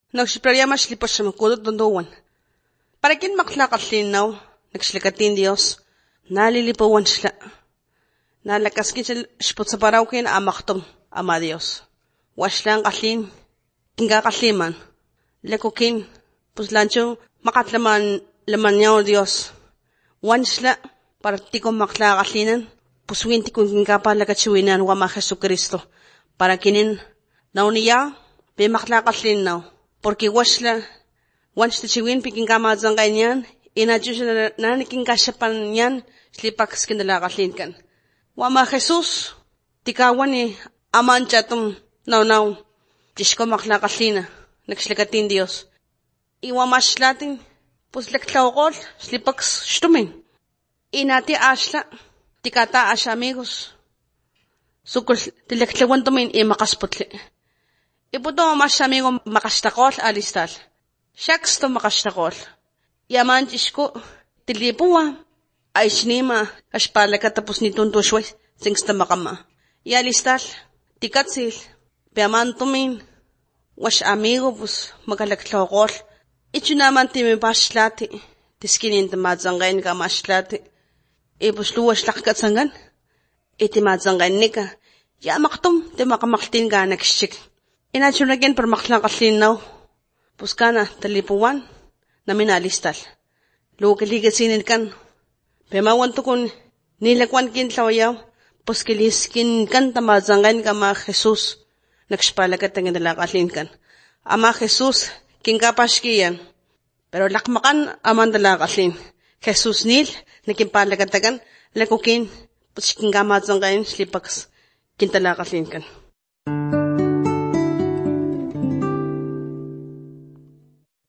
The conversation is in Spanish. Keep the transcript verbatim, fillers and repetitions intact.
Nagsiprayama slipas siya magkudot dondowan. Para kin maklakallin now, nagslikatin Dios, nalilipawan sila. Nalakaskin sila spot sa paraw kin amaktom, ama Dios. Waslang kallin, kingakaliman. Lekukin, puslancho, makatlaman laman niyaw Dios. Wan sila, para tikong maklakalinan, puswin tikong kingapalakatsiwinan wama Jesucristo. Para kinin, nauniya, be maklakallin now. Porque wasla, once the chiwin piking kamadzang kanyan, inadyo siya na naking kasyapan yan, slipak skindalakaslin kan. Wama Jesus, tikawan ni aman chatum, now now, disko maklakaslina, nagslikatin Dios. Iwamas latin, puslaklaukol, slipak shtumin. Inati asla, tikata asya amigos. Sukul, tilaklawan tumin, imakasputli. Iputo mas amigo makastakol alistal. Shaks to makastakol. Yaman isko tilipuwa ay sinima aspala katapos ni tunto shway singsta makama. Yalistal tikatsil piaman tumin was amigo pus magalaklokol. Ichu naman timi paslati tiskinin tamadzangain ka maslati. Ipus luwas lakatsangan iti madzangain nika. Ya maktum ti makamaktin ka nakshik. Inatsunagin per maklakallin now. Puskana talipuwan na minalistal. Lukiligasinin kan. Pemawan tukun nilakwan kin tlawayaw. Puskiliskin kan tamadzangan ka ma Jesus. Nagspalagat ang indalakallin kan. Ama Jesus kingkapashkiyan. Pero lakmakan aman dalakallin. Jesus nil nakimpalagatagan. Lakukin puskingkamadzangan slipaks kintalakallin kan.